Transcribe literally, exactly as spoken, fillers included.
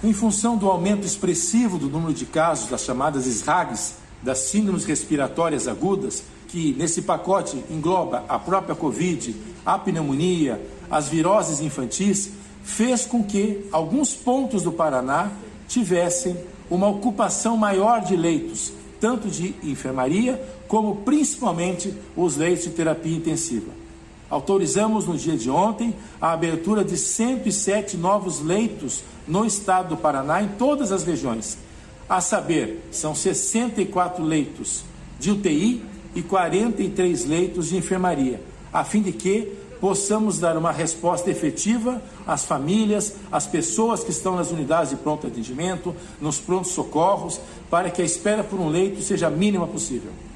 Em função do aumento expressivo do número de casos das chamadas S R A Gs, das síndromes respiratórias agudas, que nesse pacote engloba a própria Covid, a pneumonia, as viroses infantis, fez com que alguns pontos do Paraná tivessem uma ocupação maior de leitos, tanto de enfermaria como principalmente os leitos de terapia intensiva. Autorizamos no dia de ontem a abertura de cento e sete novos leitos no estado do Paraná em todas as regiões. A saber, são sessenta e quatro leitos de U T I e quarenta e três leitos de enfermaria, a fim de que possamos dar uma resposta efetiva às famílias, às pessoas que estão nas unidades de pronto atendimento, nos prontos socorros, para que a espera por um leito seja a mínima possível.